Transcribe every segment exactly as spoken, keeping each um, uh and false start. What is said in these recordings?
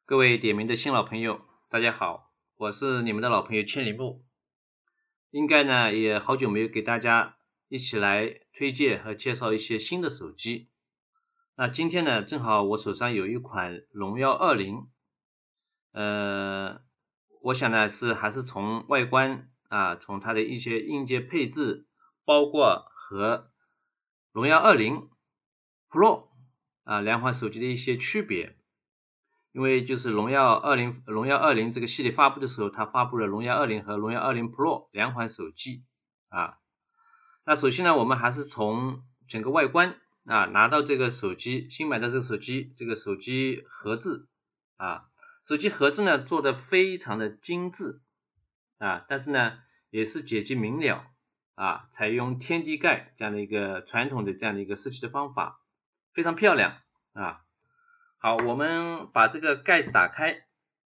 各位点名的新老朋友，大家好，我是你们的老朋友千里木。应该呢也好久没有给大家一起来推荐和介绍一些新的手机。那今天呢，正好我手上有一款荣耀二零，呃，我想呢是还是从外观啊，从它的一些硬件配置，包括和荣耀二零 Pro 啊两款手机的一些区别。因为就是荣耀二零荣耀二零这个系列发布的时候，它发布了荣耀二零和荣耀二零 Pro 两款手机啊。那首先呢，我们还是从整个外观啊，拿到这个手机，新买的这个手机，这个手机盒子啊，手机盒子呢做的非常的精致啊，但是呢也是简洁明了啊，采用天地盖这样的一个传统的这样的一个设计的方法，非常漂亮啊。好，我们把这个盖子打开。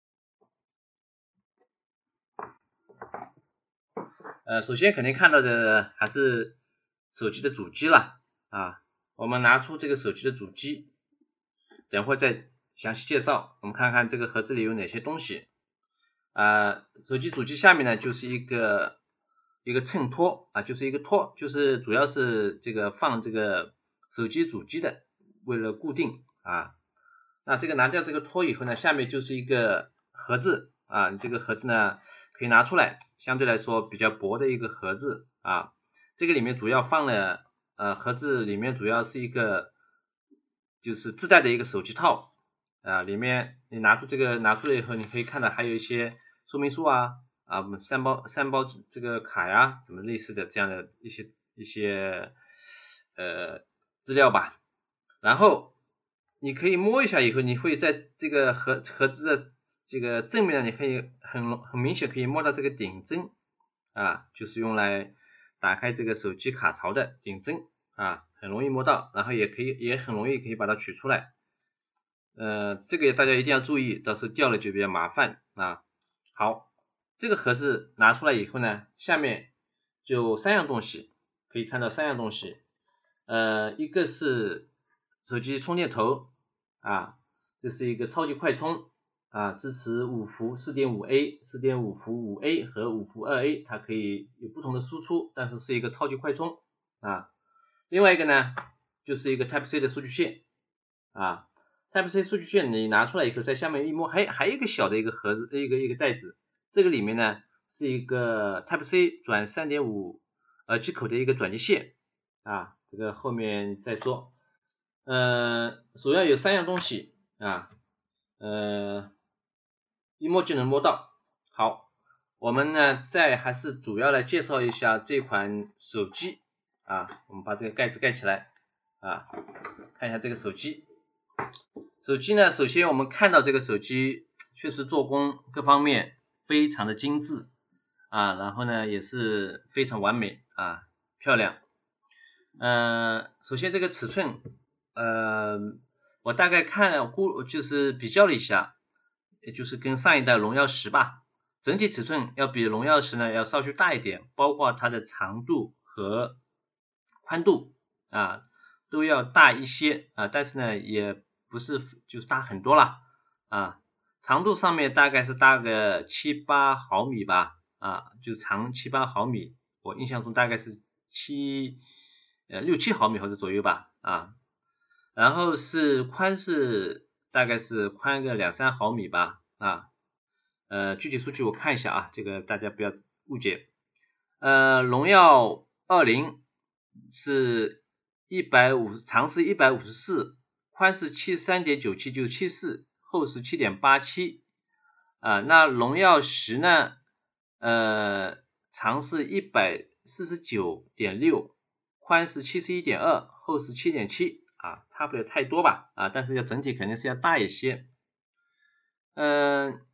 呃，首先肯定看到的还是手机的主机了啊。我们拿出这个手机的主机，等会再详细介绍。我们看看这个盒子里有哪些东西。啊，手机主机下面呢就是一个一个衬托啊，就是一个托，就是主要是这个放这个手机主机的，为了固定啊。那这个拿掉这个托以后呢，下面就是一个盒子啊，你这个盒子呢可以拿出来，相对来说比较薄的一个盒子啊。这个里面主要放了呃盒子里面主要是一个就是自带的一个手机套啊，里面你拿出这个拿出来以后，你可以看到还有一些说明书啊啊三包三包这个卡呀什么类似的这样的一些一些呃资料吧，然后你可以摸一下以后，你会在这个盒盒子的这个正面呢，你可以很很明显可以摸到这个顶针啊，就是用来打开这个手机卡槽的顶针啊，很容易摸到，然后也可以也很容易可以把它取出来。呃，这个大家一定要注意，到时候掉了就比较麻烦啊。好，这个盒子拿出来以后呢，下面就三样东西，可以看到三样东西，呃，一个是手机充电头啊，这是一个超级快充啊，支持五伏 四点五 A、四点五伏 五 A 和五伏 二 A， 它可以有不同的输出，但是是一个超级快充啊。另外一个呢，就是一个 Type C 的数据线啊 ，Type C 数据线你拿出来以后，在下面一摸，还还有一个小的一个盒子，一个一个袋子，这个里面呢是一个 Type C 转 三点五 耳机口的一个转接线啊，这个后面再说。呃，主要有三样东西啊，呃，一摸就能摸到。好，我们呢再还是主要来介绍一下这款手机啊，我们把这个盖子盖起来啊，看一下这个手机。手机呢，首先我们看到这个手机确实做工各方面非常的精致啊，然后呢也是非常完美啊，漂亮。呃，首先这个尺寸，呃，我大概看了估就是比较了一下，也就是跟上一代荣耀十吧，整体尺寸要比荣耀十呢要稍许大一点，包括它的长度和宽度啊都要大一些啊，但是呢也不是就是大很多了啊，长度上面大概是大个七八毫米吧啊，就长七八毫米，我印象中大概是七呃六七毫米或者左右吧啊，然后是宽是大概是宽个两三毫米吧啊，呃具体数据我看一下啊，这个大家不要误解。呃荣耀二零是一百五长是一百五十四，宽是 七十三点九七 就七十四，厚是 七点八七啊，那荣耀十呢呃长是 一百四十九点六，宽是 七十一点二，厚是 七点七啊，差不了太多吧啊，但是要整体肯定是要大一些。嗯、呃，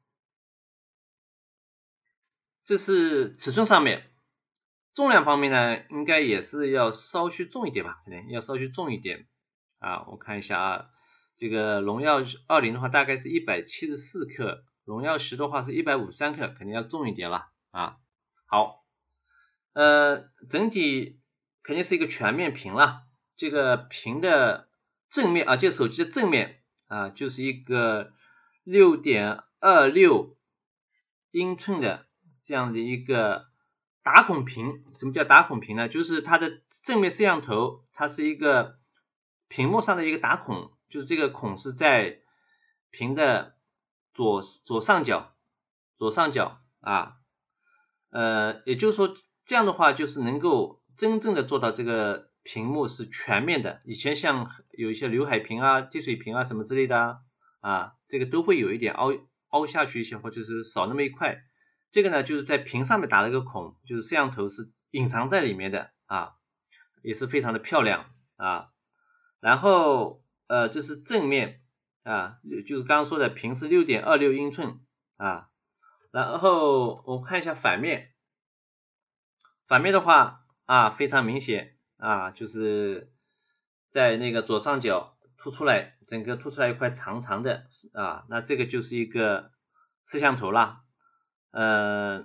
这是尺寸上面。重量方面呢，应该也是要稍许重一点吧，可能要稍许重一点啊。我看一下啊，这个荣耀二零的话大概是一百七十四克，荣耀十的话是一百五十三克，肯定要重一点了啊。好，呃，整体肯定是一个全面屏了。这个屏的正面啊，这个手机的正面啊，就是一个六点二六 英寸的这样的一个打孔屏。什么叫打孔屏呢？就是它的正面摄像头，它是一个屏幕上的一个打孔，就是这个孔是在屏的左左上角，左上角啊，呃，也就是说这样的话就是能够真正的做到这个屏幕是全面的。以前像有一些刘海屏啊、滴水屏啊什么之类的啊，啊这个都会有一点凹凹下去一些，或者是少那么一块。这个呢就是在屏上面打了一个孔，就是摄像头是隐藏在里面的啊，也是非常的漂亮啊。然后呃这是正面啊，就是刚刚说的屏是 六点二六 英寸啊。然后我看一下反面，反面的话啊非常明显啊，就是在那个左上角凸出来，整个凸出来一块长长的啊，那这个就是一个摄像头啦。呃，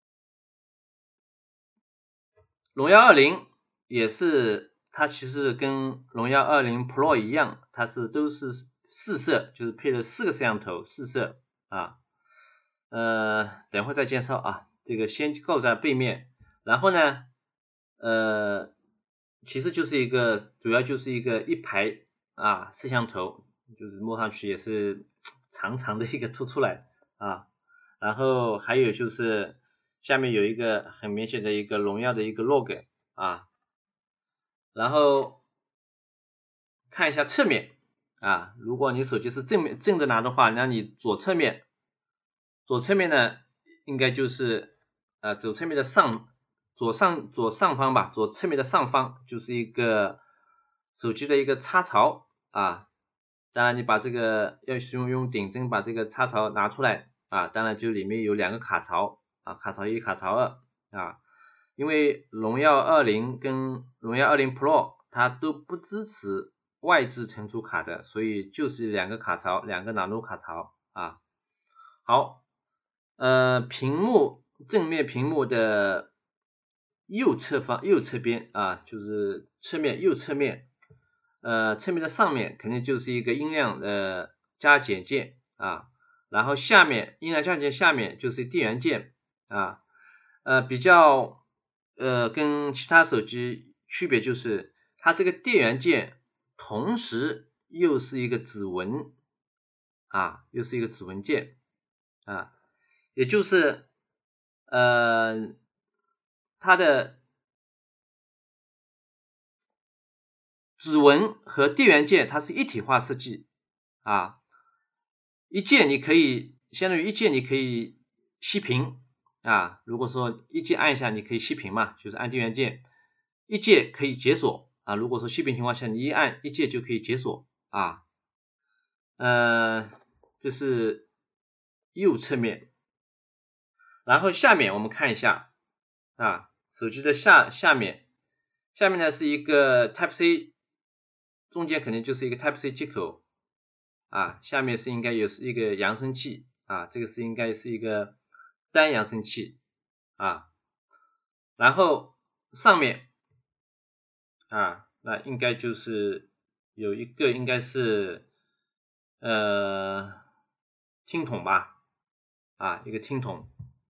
荣耀二零也是，它其实跟荣耀二零 Pro 一样，它是都是四摄，就是配了四个摄像头，四摄啊。呃，等会再介绍啊，这个先构在背面，然后呢，呃，其实就是一个，主要就是一个一排啊摄像头，就是摸上去也是长长的一个凸出来啊，然后还有就是下面有一个很明显的一个荣耀的一个 log 啊，然后看一下侧面啊，如果你手机是正面正着拿的话，那你左侧面。左侧面呢，应该就是呃左侧面的上左上左上方吧，左侧面的上方就是一个手机的一个插槽啊。当然你把这个要使用用顶针把这个插槽拿出来啊，当然就里面有两个卡槽啊，卡槽一卡槽二啊。因为荣耀二零跟荣耀二零 Pro 它都不支持外置存储卡的，所以就是两个卡槽，两个纳入卡槽啊。好。呃，屏幕正面屏幕的右侧方右侧边啊，就是侧面右侧面，呃，侧面的上面肯定就是一个音量的加减键啊，然后下面音量加减下面就是电源键啊，呃，比较呃跟其他手机区别就是它这个电源键同时又是一个指纹啊，又是一个指纹键啊。也就是呃它的指纹和电源键它是一体化设计啊，一键你可以相当于一键你可以熄屏啊，如果说一键按一下你可以熄屏嘛，就是按电源键，一键可以解锁啊，如果说熄屏情况下你一按一键就可以解锁啊。呃这是右侧面。然后下面我们看一下啊，手机的下下面，下面呢是一个 Type C， 中间肯定就是一个 Type C 接口啊，下面是应该有是一个扬声器啊，这个是应该是一个单扬声器啊，然后上面啊，那应该就是有一个应该是呃听筒吧啊，一个听筒。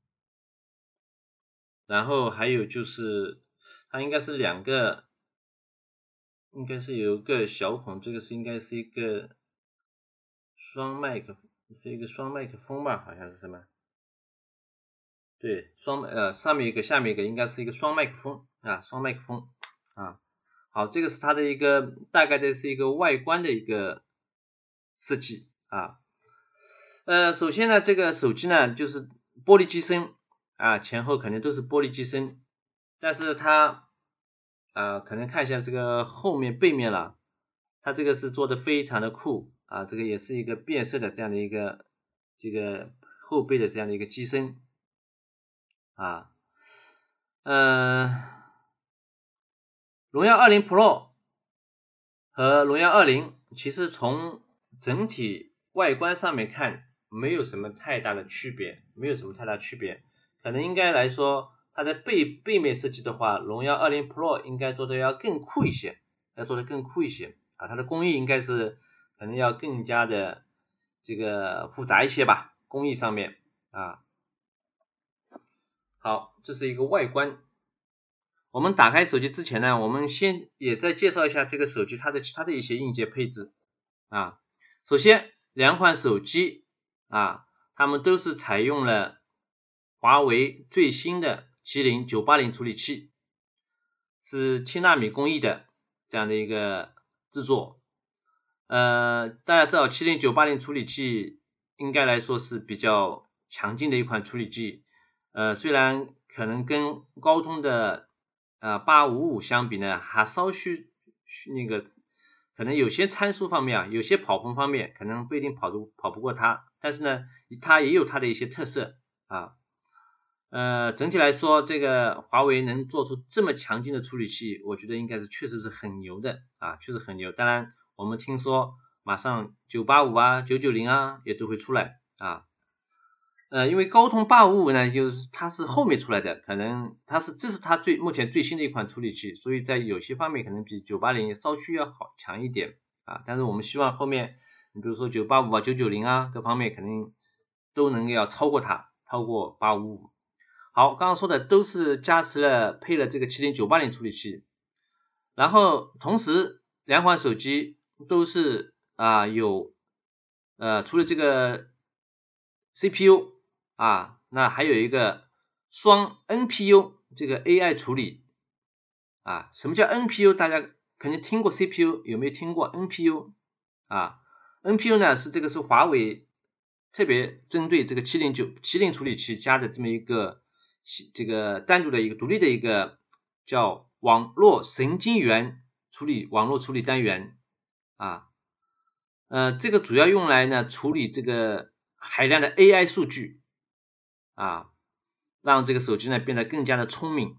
然后还有就是它应该是两个，应该是有一个小孔，这个是应该是一个双麦克，是一个双麦克风吧，好像是什么？对，双呃上面一个下面一个应该是一个双麦克风啊，双麦克风啊。好，这个是它的一个大概的是一个外观的一个设计啊。呃，首先呢，这个手机呢就是玻璃机身啊，前后肯定都是玻璃机身，但是它啊，可能看一下这个后面背面了，它这个是做的非常的酷啊，这个也是一个变色的这样的一个这个后背的这样的一个机身啊，呃，荣耀二零 Pro 和荣耀二零其实从整体外观上面看没有什么太大的区别，没有什么太大区别，可能应该来说它的背背面设计的话，荣耀二零 Pro 应该做的要更酷一些，要做的更酷一些啊，它的工艺应该是可能要更加的这个复杂一些吧，工艺上面啊。好，这是一个外观。我们打开手机之前呢，我们先也再介绍一下这个手机它的其他的一些硬件配置啊。首先，两款手机啊，它们都是采用了华为最新的麒麟九八零处理器，是七纳米工艺的这样的一个制作。呃，大家知道麒麟九八零处理器应该来说是比较强劲的一款处理器，呃，虽然可能跟高通的呃八五五相比呢，还稍许那个可能有些参数方面啊，有些跑分方面可能不一定跑得跑不过它，但是呢，它也有它的一些特色啊。呃，整体来说，这个华为能做出这么强劲的处理器，我觉得应该是确实是很牛的啊，确实很牛。当然，我们听说马上九八五啊、九九零啊也都会出来啊。呃，因为高通八五五呢，就是它是后面出来的，可能它是这是它最目前最新的一款处理器，所以在有些方面可能比九八零稍许要好强一点啊。但是我们希望后面，你比如说九八五啊、九九零啊各方面肯定都能要超过它，超过八五五。好，刚刚说的都是加持了配了这个麒麟九八零处理器，然后同时两款手机都是啊有呃除了这个 C P U 啊，那还有一个双 N P U 这个 A I 处理啊。什么叫 N P U？ 大家肯定听过 C P U， 有没有听过 N P U 啊 ？N P U 呢是这个是华为特别针对这个麒麟九麒麟处理器加的这么一个这个单独的一个独立的一个叫网络神经元处理网络处理单元啊，呃，这个主要用来呢处理这个海量的 A I 数据啊，让这个手机呢变得更加的聪明。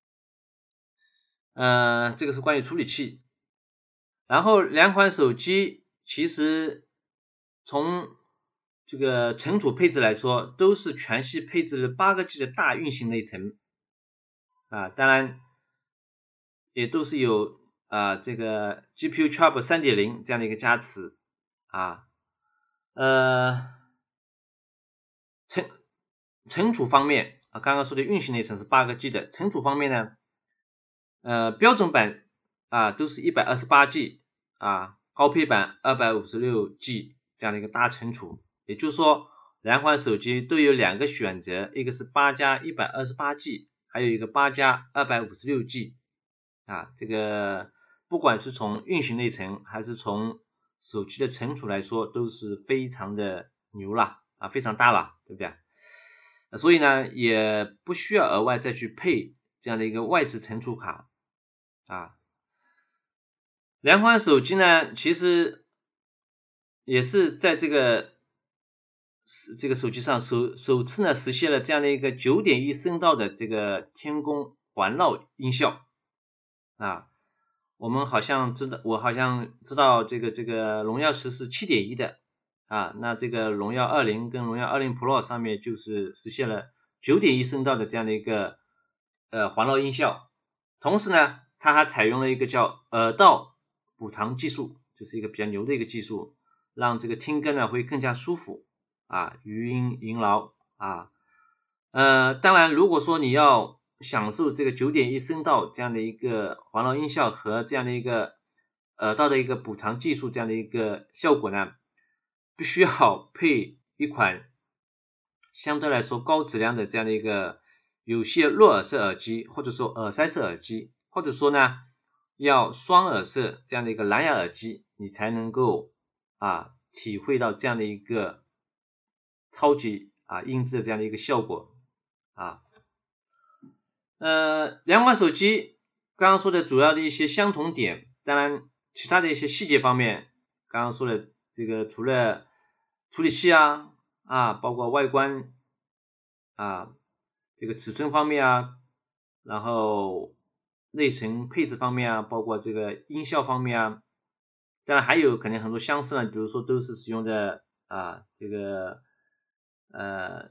呃，这个是关于处理器。然后两款手机其实从这个存储配置来说，都是全系配置了八个 G 的大运行内存啊，当然也都是有啊这个 G P U Turbo 三点零 这样的一个加持啊。呃，存存储方面啊，刚刚说的运行内存是八个 G 的，存储方面呢，呃，标准版啊都是一百二十八 G 啊，高配版二百五十六 G 这样的一个大存储，也就是说两款手机都有两个选择，一个是八加一百二十八 G， 还有一个八加二百五十六 G 啊，这个不管是从运行内存还是从手机的存储来说，都是非常的牛了啊，非常大了，对不对？所以呢，也不需要额外再去配这样的一个外置存储卡啊。两款手机呢，其实也是在这个这个手机上首首次呢实现了这样的一个 九点一 声道的这个天宫环绕音效啊。我们好像知道，我好像知道这个这个荣耀十是 七点一 的啊，那这个荣耀二零跟荣耀二零 Pro 上面就是实现了 九点一 声道的这样的一个呃环绕音效，同时呢，它还采用了一个叫耳道补偿技术，就是一个比较牛的一个技术，让这个听歌呢会更加舒服啊，余音萦绕啊。呃，当然如果说你要享受这个 九点一 声道这样的一个环绕音效和这样的一个耳道的一个补偿技术这样的一个效果呢，必须要配一款相对来说高质量的这样的一个有线弱耳式耳机，或者说耳塞式耳机，或者说呢要双耳式这样的一个蓝牙耳机，你才能够啊体会到这样的一个超级啊音质的这样的一个效果啊。呃，两款手机刚刚说的主要的一些相同点，当然其他的一些细节方面，刚刚说的这个除了处理器啊啊，包括外观啊，这个尺寸方面啊，然后内存配置方面啊，包括这个音效方面啊，当然还有肯定很多相似呢，比如说都是使用的啊这个呃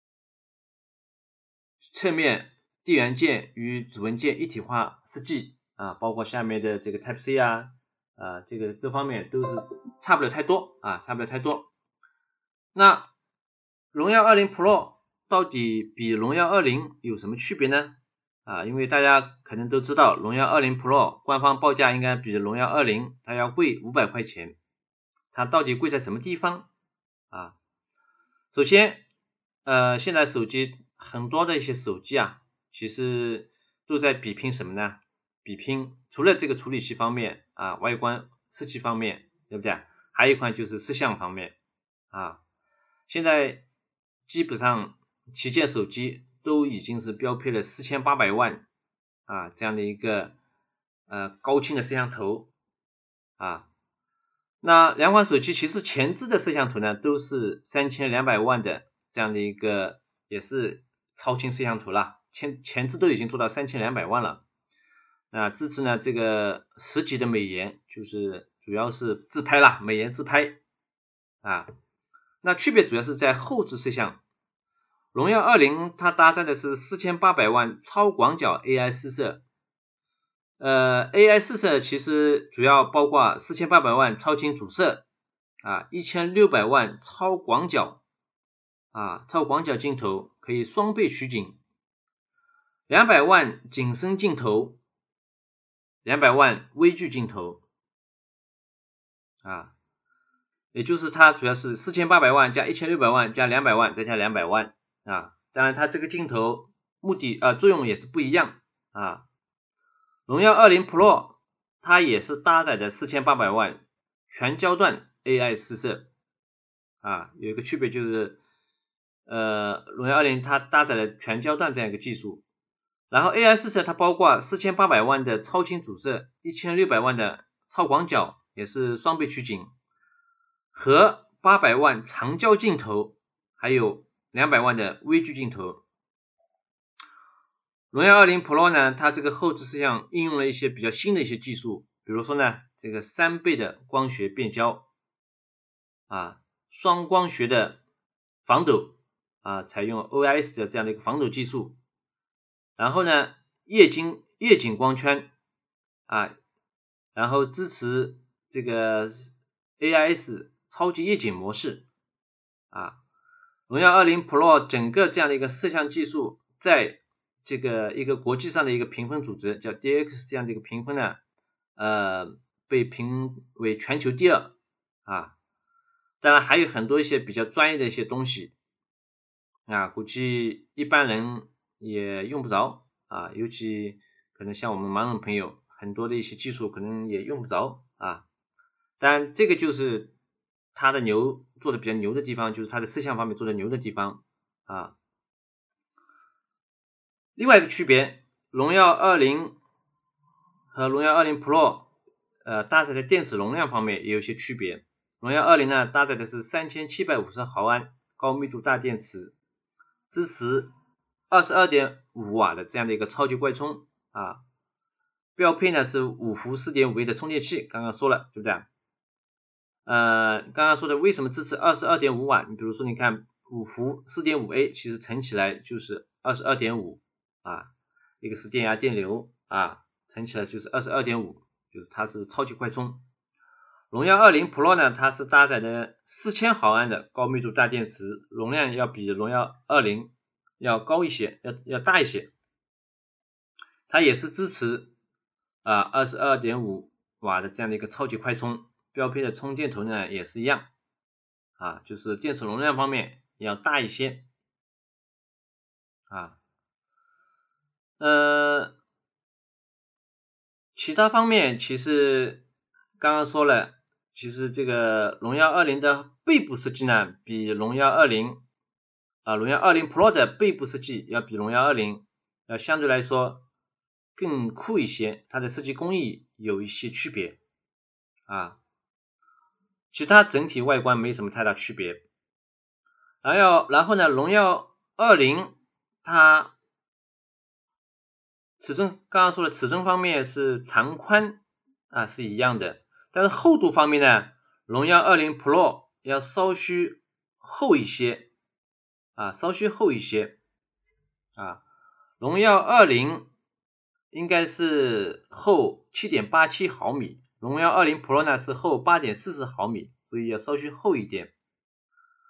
侧面电源键与指纹键一体化设计啊，包括下面的这个 Type C 啊啊这个各方面都是差不了太多啊，差不了太多。 那荣耀二零 Pro 到底比荣耀二零有什么区别呢？啊，因为大家可能都知道，荣耀二零 Pro 官方报价应该比荣耀二零它要贵五百块钱，它到底贵在什么地方啊？首先，呃，现在手机很多的一些手机啊，其实都在比拼什么呢？比拼除了这个处理器方面啊，外观设计方面，对不对？还有一款就是摄像方面啊。现在基本上旗舰手机都已经是标配了四千八百万啊这样的一个呃高清的摄像头啊。那两款手机其实前置的摄像头呢都是三千两百万的这样的一个也是超清摄像头啦，前前置都已经做到三千两百万了。那支持呢这个十级的美颜，就是主要是自拍啦，美颜自拍啊。那区别主要是在后置摄像，荣耀二零它搭载的是四千八百万超广角 A I 四摄，呃 A I 四摄其实主要包括四千八百万超清主摄啊，一千六百万超广角啊，超广角镜头可以双倍取景，两百万景深镜头，两百万微距镜头啊。也就是它主要是四千八百万加一千六百万加两百万再加两百万啊，当然它这个镜头目的啊作用也是不一样啊。荣耀二零 Pro 它也是搭载的四千八百万全焦段 A I 四摄啊，有一个区别就是呃荣耀二零它搭载了全焦段这样一个技术，然后 A I 四摄它包括四千八百万的超清主摄，一千六百万的超广角也是双倍取景，和八百万长焦镜头，还有两百万的微距镜头。荣耀二零 Pro 呢，它这个后置摄像应用了一些比较新的一些技术，比如说呢，这个三倍的光学变焦啊，双光学的防抖啊，采用 O I S 的这样的一个防抖技术，然后呢，液晶液晶光圈啊，然后支持这个 A I S 超级夜景模式啊。荣耀二零 Pro 整个这样的一个摄像技术，在这个一个国际上的一个评分组织叫 D X 这样的一个评分呢，呃，被评为全球第二啊。当然还有很多一些比较专业的一些东西啊，估计一般人也用不着啊，尤其可能像我们盲人朋友，很多的一些技术可能也用不着啊。当然这个就是它的牛做的比较牛的地方，就是它的摄像方面做的牛的地方啊。另外一个区别，荣耀二零和荣耀二零 Pro 呃搭载的电池容量方面也有些区别。荣耀二零呢搭载的是三千七百五十毫安高密度大电池，支持 二十二点五 瓦的这样的一个超级快充啊，标配呢是五伏 四点五 A 的充电器，刚刚说了对不对？呃，刚刚说的为什么支持 二十二点五 瓦？你比如说你看五伏 四点五 A 其实乘起来就是 二十二点五 啊，一个是电压电流啊，乘起来就是 二十二点五， 就是它是超级快充。荣耀二零 Pro 呢，它是搭载的四千毫安的高密度大电池，容量要比荣耀二零要高一些，要要大一些。它也是支持啊 二十二点五 瓦的这样的一个超级快充，标配的充电头呢也是一样啊，就是电池容量方面要大一些啊。呃，其他方面其实刚刚说了，其实这个荣耀二零的背部设计呢，比荣耀二零啊，荣耀二零 Pro 的背部设计要比荣耀二零要相对来说更酷一些，它的设计工艺有一些区别啊，其他整体外观没什么太大区别。然后然后呢，荣耀二零它尺寸刚刚说的尺寸方面是长宽啊是一样的，但是厚度方面呢，荣耀二零 Pro 要稍许厚一些啊，稍许厚一些啊，荣耀二零应该是厚 七点八七毫米，荣耀二零 Pro 呢是厚 八点四四毫米，所以要稍许厚一点。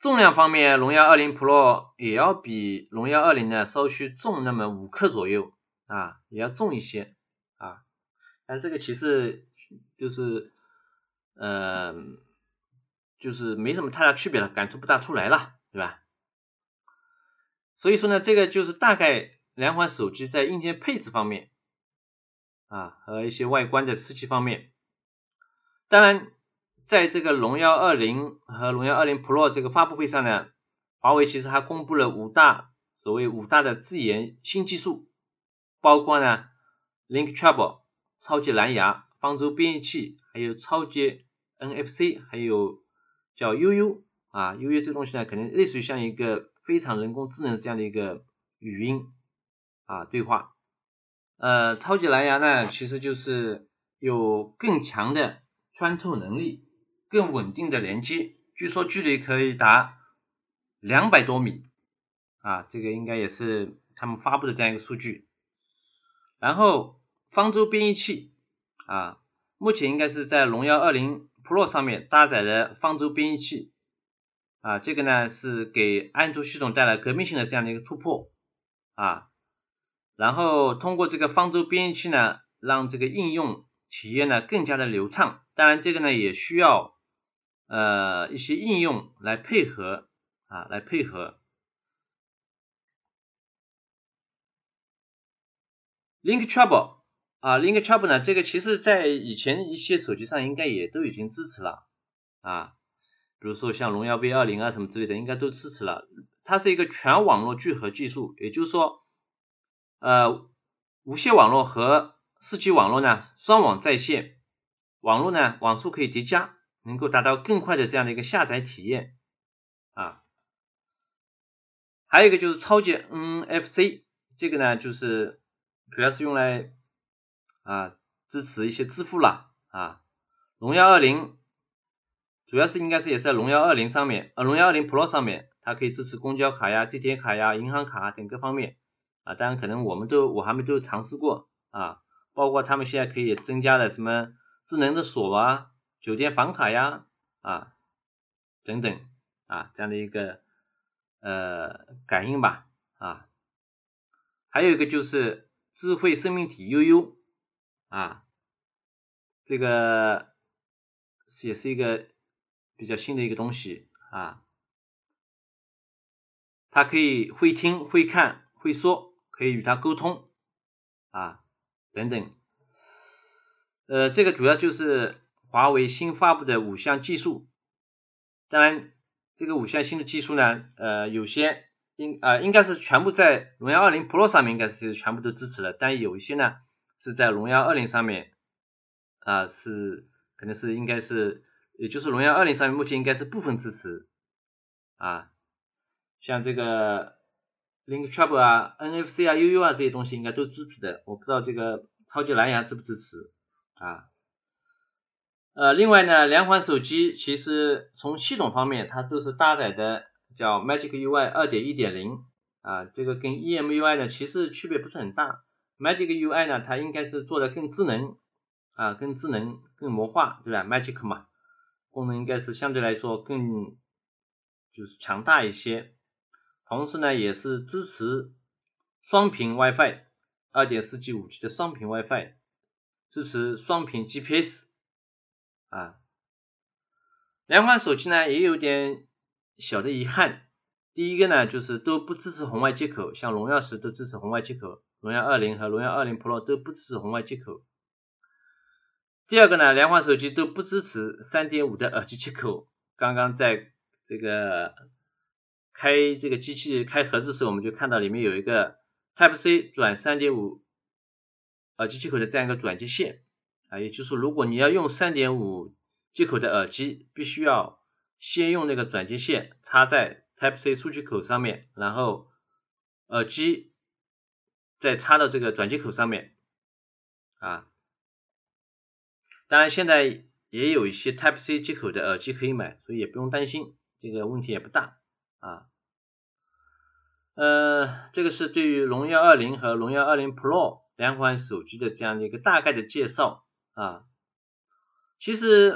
重量方面，荣耀二零 Pro 也要比荣耀二零呢稍许重那么五克左右啊，也要重一些啊。但这个其实就是呃就是没什么太大区别了，感触不大出来了，对吧？所以说呢，这个就是大概两款手机在硬件配置方面啊和一些外观的设计方面。当然在这个荣耀二零和荣耀二零 Pro 这个发布会上呢，华为其实还公布了五大所谓五大的自研新技术，包括呢 Link Trouble 超级蓝牙、方舟编译器，还有超级 N F C， 还有叫悠悠啊，悠悠这东西呢，可能类似于像一个非常人工智能这样的一个语音啊对话。呃，超级蓝牙呢，其实就是有更强的穿透能力，更稳定的连接，据说距离可以达两百多米啊，这个应该也是他们发布的这样一个数据。然后方舟编译器啊，目前应该是在荣耀二零 Pro 上面搭载了方舟编译器啊，这个呢是给安卓系统带来革命性的这样的一个突破啊。然后通过这个方舟编译器呢，让这个应用体验呢更加的流畅。当然这个呢也需要呃一些应用来配合啊，来配合。Link Trouble 啊 ，Link Trouble 呢，这个其实在以前一些手机上应该也都已经支持了啊，比如说像荣耀 V 二零 啊什么之类的，应该都支持了。它是一个全网络聚合技术，也就是说呃无线网络和四 G 网络呢双网在线，网络呢网速可以叠加，能够达到更快的这样的一个下载体验啊。还有一个就是超级 N F C， 这个呢就是主要是用来啊支持一些支付了啊。荣耀二零主要是应该是也是在荣耀二零上面，呃荣耀二零 Pro 上面，它可以支持公交卡呀、地铁卡呀、银行卡等各方面啊。当然可能我们都我还没都尝试过啊，包括他们现在可以增加了什么智能的锁啊、酒店房卡呀啊等等啊这样的一个呃感应吧啊。还有一个就是智慧生命体悠悠啊，这个也是一个比较新的一个东西啊，它可以会听会看会说，可以与它沟通啊等等。呃，这个主要就是华为新发布的五项技术。当然这个五项新的技术呢，呃有些应呃应该是全部在荣耀二零 Pro 上面应该是全部都支持了，但有一些呢是在荣耀二零上面啊、呃、是可能是应该是也就是荣耀二零上面目前应该是部分支持啊，像这个 Link Trouble 啊 N F C 啊 悠悠啊这些东西应该都支持的，我不知道这个超级蓝牙支不支持啊。呃，另外呢，两款手机其实从系统方面，它都是搭载的叫 Magic U I 二点一点零 啊，这个跟 E M U I 呢其实区别不是很大。Magic U I 呢，它应该是做的更智能啊，更智能、更魔化，对吧 ？Magic 嘛，功能应该是相对来说更就是强大一些。同时呢，也是支持双频 WiFi 二点四 G、五 G 的双频 WiFi， 支持双频 G P S。啊，两款手机呢也有点小的遗憾，第一个呢就是都不支持红外接口，像荣耀十都支持红外接口，荣耀二零和荣耀二零 Pro 都不支持红外接口。第二个呢，两款手机都不支持 三点五 的耳机接口，刚刚在这个开这个机器开盒子的时候，我们就看到里面有一个 Type C 转 三点五 耳机接口的这样一个转接线啊，也就是说如果你要用 三点五 接口的耳机，必须要先用那个转接线插在 Type C 出气口上面，然后耳机再插到这个转接口上面啊。当然现在也有一些 Type C 接口的耳机可以买，所以也不用担心，这个问题也不大啊。呃，这个是对于荣耀二零和荣耀二零 Pro 两款手机的这样的一个大概的介绍啊。其实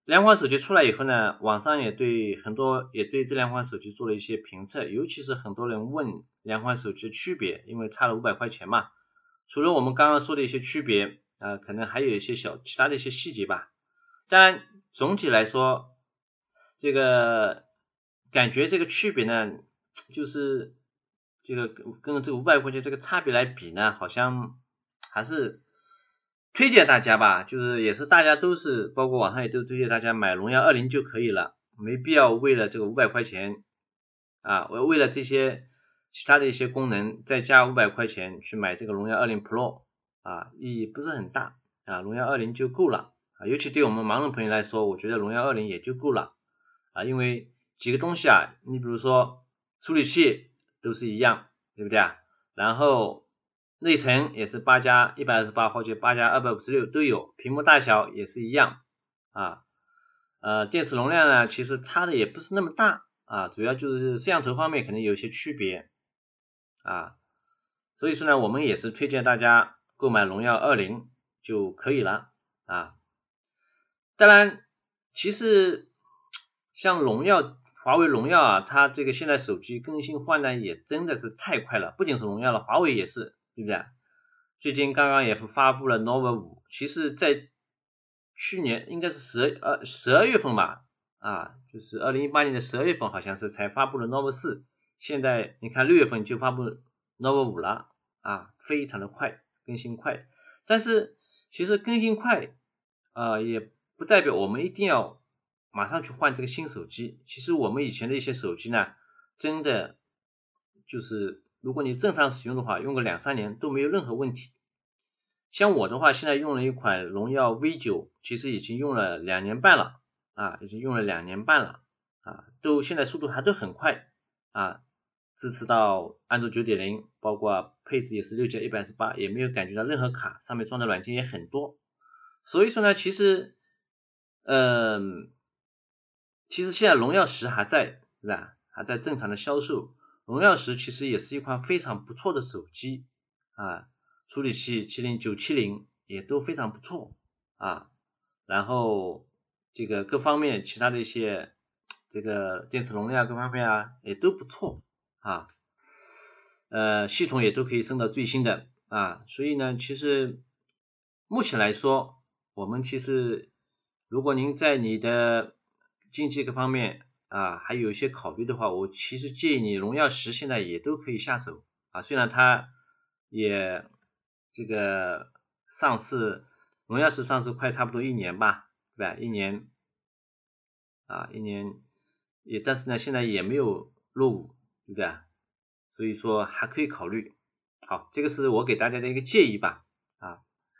两款手机出来以后呢，网上也对很多也对这两款手机做了一些评测，尤其是很多人问两款手机的区别，因为差了五百块钱嘛。除了我们刚刚说的一些区别啊、呃，可能还有一些小其他的一些细节吧。当然总体来说，这个感觉这个区别呢，就是这个跟这五百块钱这个差别来比呢，好像还是推荐大家吧，就是也是大家都是，包括网上也都推荐大家买荣耀二零就可以了，没必要为了这个五百块钱啊，为为了这些其他的一些功能再加五百块钱去买这个荣耀二零 Pro 啊，意义不是很大啊，荣耀二零就够了啊，尤其对我们盲人朋友来说，我觉得荣耀二零也就够了啊，因为几个东西啊，你比如说处理器都是一样，对不对啊？然后内存也是八加一百二十八或者八加二百五十六都有，屏幕大小也是一样啊，呃，电池容量呢其实差的也不是那么大啊，主要就是摄像头方面可能有一些区别啊，所以说呢，我们也是推荐大家购买荣耀二零就可以了啊。当然，其实像荣耀、华为荣耀啊，它这个现在手机更新换代也真的是太快了，不仅是荣耀了，华为也是，对不对？最近刚刚也发布了 nova 五，其实在去年应该是十呃十二月份吧，啊，就是二零一八年的十二月份好像是才发布了 nova 四，现在你看六月份就发布 nova 五了啊，非常的快，更新快，但是其实更新快啊、呃、也不代表我们一定要马上去换这个新手机，其实我们以前的一些手机呢，真的就是如果你正常使用的话，用个两三年都没有任何问题。像我的话，现在用了一款荣耀 V 九，其实已经用了两年半了啊，已经用了两年半了啊，都现在速度还都很快啊，支持到安卓 九点零， 包括配置也是六 G 一百二十八，也没有感觉到任何卡，上面装的软件也很多。所以说呢，其实嗯、呃，其实现在荣耀十还在，对吧？还在正常的销售。荣耀十其实也是一款非常不错的手机啊，处理器麒麟九七零也都非常不错啊，然后这个各方面其他的一些这个电池容量各方面啊也都不错啊，呃系统也都可以升到最新的啊，所以呢其实目前来说我们其实如果您在你的经济各方面啊还有一些考虑的话，我其实建议你荣耀十现在也都可以下手啊，虽然它也这个上市荣耀十上市快差不多一年吧，对吧？一年啊一年也但是呢现在也没有落伍，对不对？所以说还可以考虑。好，这个是我给大家的一个建议吧啊，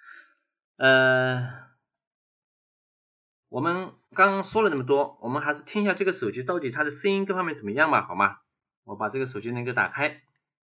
呃我们刚刚说了那么多，我们还是听一下这个手机到底它的声音各方面怎么样吧，好吗？我把这个手机能够打开。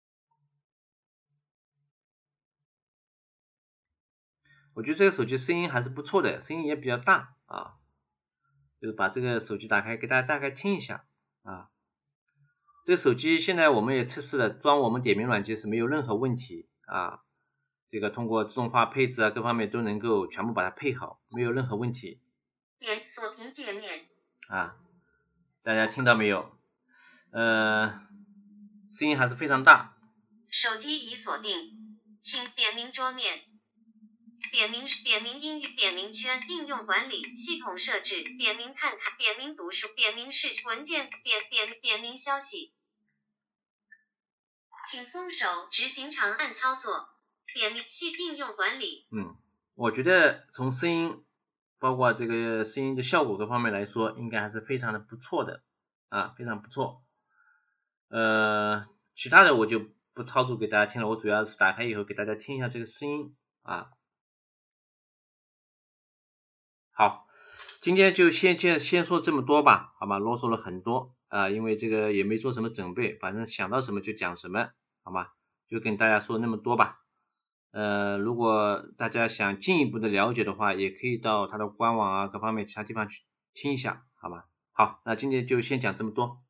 我觉得这个手机声音还是不错的，声音也比较大啊，就是把这个手机打开给大家大概听一下啊。这个手机现在我们也测试了，装我们点名软件是没有任何问题啊，这个通过自动化配置啊各方面都能够全部把它配好，没有任何问题。点锁屏界面啊，大家听到没有？呃，声音还是非常大。手机已锁定，请点名桌面。点名点名音乐点名圈应用管理系统设置点名看看点名读书点名是文件点点点名消息，请松手执行长按操作点名系应用管理。嗯，我觉得从声音包括这个声音的效果各方面来说，应该还是非常的不错的啊，非常不错。呃，其他的我就不操作给大家听了，我主要是打开以后给大家听一下这个声音啊。好，今天就先先先说这么多吧，好吧，啰嗦了很多啊，因为这个也没做什么准备，反正想到什么就讲什么，好吗？就跟大家说那么多吧。呃，如果大家想进一步的了解的话，也可以到它的官网啊各方面其他地方去听一下，好吗？好，那今天就先讲这么多。